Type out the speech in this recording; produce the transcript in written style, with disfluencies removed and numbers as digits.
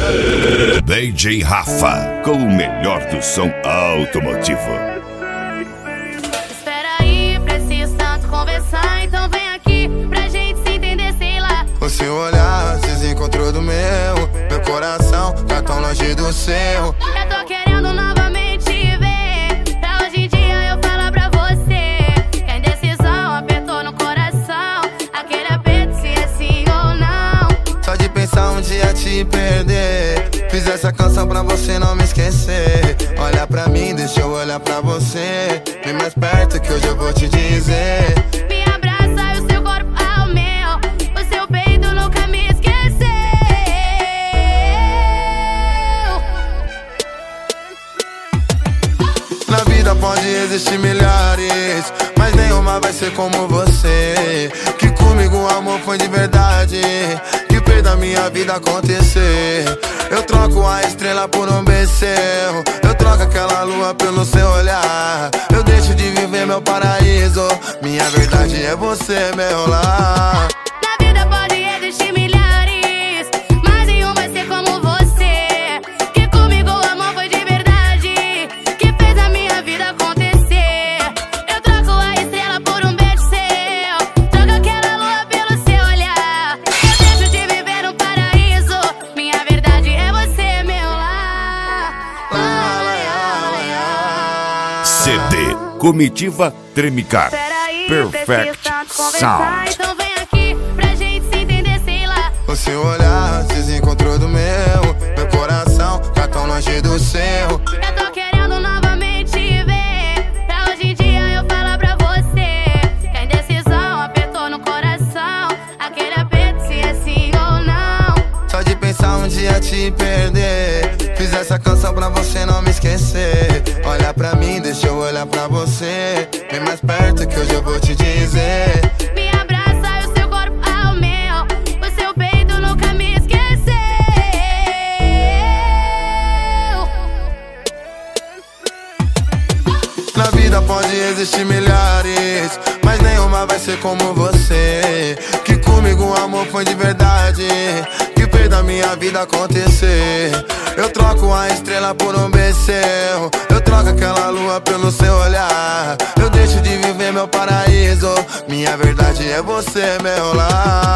DJ Rafa, com o melhor do som automotivo. Espera aí, preciso tanto conversar, então vem aqui pra gente se entender, sei lá. O seu olhar se desencontrou do meu coração tá tão longe do seu. Eu tô querendo novamente te ver, pra hoje em dia eu falar pra você que a indecisão apertou no coração, aquele aperto se é sim ou não. Só de pensar um dia te perder, fiz essa canção pra você não me esquecer. Olha pra mim, deixa eu olhar pra você, vem mais perto que hoje eu vou te dizer. Me abraça e o seu corpo ao meu, o seu peito nunca me esqueceu. Na vida pode existir milhares, mas nenhuma vai ser como você. Que comigo o amor foi de verdade, que fez da minha vida acontecer. Eu troco a estrela por um beijo, eu troco aquela lua pelo seu olhar. Eu deixo de viver meu paraíso, minha verdade é você, meu lar. Na vida pode existir milhares, mas nenhum vai ser como você. Que comigo o amor foi de verdade, que fez a minha vida acontecer. Eu troco a estrela por um beijo seu, troco aquela lua pelo seu olhar. Eu deixo de viver no paraíso, minha verdade é você, meu lar. CD Comitiva Tremicar Perfect Sound. Então vem aqui pra gente se entender, sei lá. O seu olhar se desencontrou do meu coração tá tão longe do seu. Eu tô querendo novamente te ver, pra hoje em dia eu falar pra você que a indecisão apertou no coração, aquele aperto se é sim ou não. Só de pensar um dia te perder, fiz essa canção pra você não me esquecer. Olha pra mim, deixa eu olhar pra você, vem mais perto que hoje eu vou te dizer. Me abraça e o seu corpo ao meu, o seu peito nunca me esqueceu. Na vida pode existir milhares, mas nenhuma vai ser como você. Que comigo o amor foi de verdade, que fez da minha vida acontecer. Eu troco a estrela por um beijo, eu troco aquela lua pelo seu olhar. Eu deixo de viver meu paraíso, minha verdade é você, meu lar.